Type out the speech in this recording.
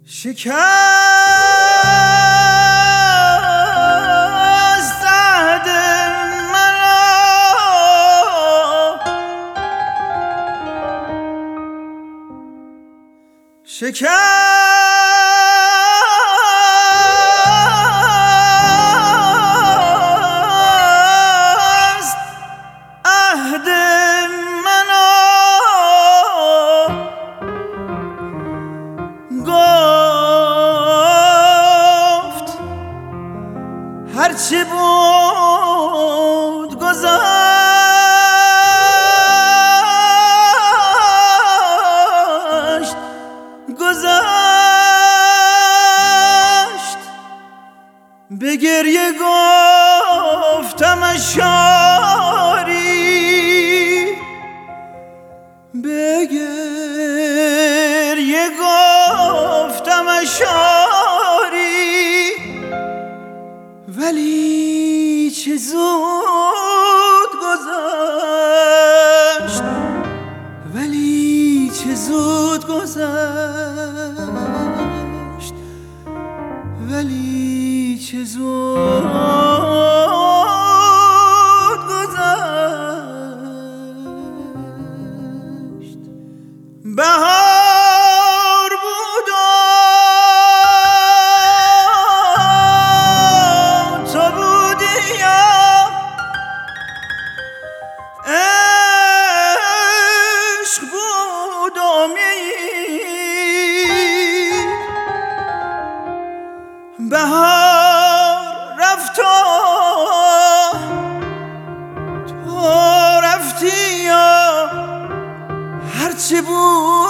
شکست عهد مرا شکست عهد مرا گفت هرچی بود گذشت به گریه گفتم اشاری به گریه گفتم اشاری ولی چه زود گذشت ولی چه زود گذشت ولی چه زود گذشت بهار بود و تو بودی یا عشق بود و بهار رفت و تو رفتی یا هرچی بود